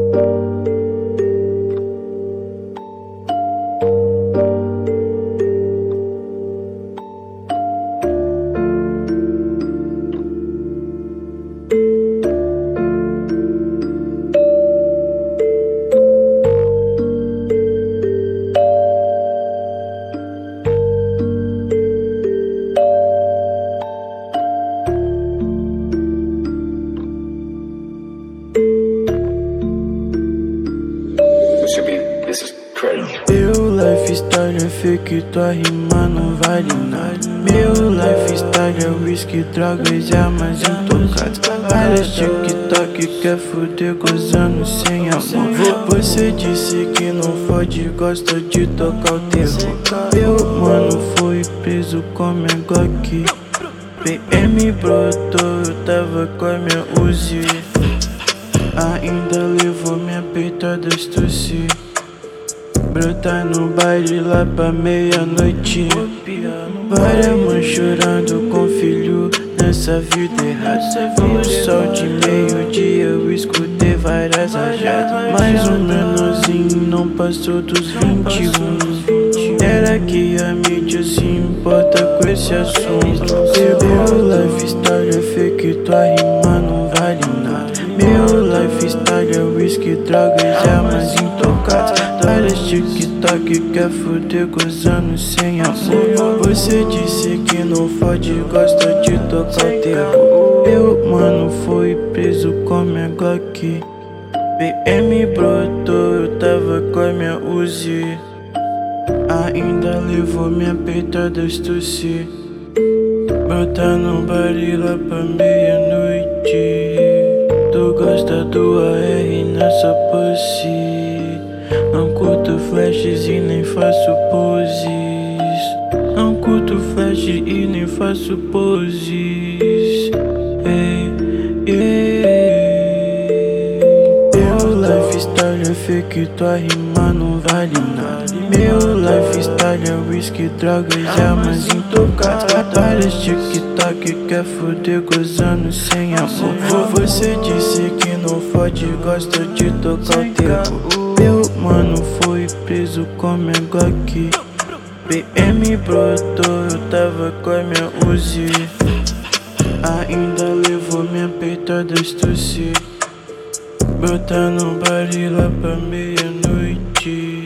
Meu lifestyle é fake, tua rima não vale nada. Meu lifestyle é whisky, drogas e armas intocadas. Várias TikTok quer fuder gozando sem amor. Você disse que não fode, gosta de tocar o terror. Meu mano foi preso com minha Glock. PM brotou, eu tava com a minha Uzi. Ainda levou minha peitada estuci. Brotar no baile lá pra meia-noite. Várias mães chorando com filho nessa vida errada. No sol de meio-dia eu escutei várias rajadas. Mas um menorzinho não passou dos 21. Era que a mídia se importa com esse assunto. Meu lifestyle é fake, tua rima não vale nada. Meu lifestyle é whisky, drogas e armas intocadas. Várias TikTok quer fuder gozando sem amor. Você disse que não fode, gosta de tocar o terror. Meu mano foi preso com minha Glock. PM brotou, eu tava com a minha Uzi. Ainda levou minha peitada estuci. Brotar no baile lá pra meia-noite. Tu gosta do AR nessa pussy. Não curto flashes e nem faço poses. Não curto flash e nem faço poses. Meu lifestyle é fake, tua rima não vale nada. Meu lifestyle é whisky, drogas e armas intocadas. Várias TikTok quer fuder gozando sem amor. Você disse que não fode, gosta de tocar o terror. Meu mano foi preso com minha Glock. PM brotou, eu tava com a minha Uzi. Ainda levou minha peitada estuci. Brotar no baile lá pra meia-noite.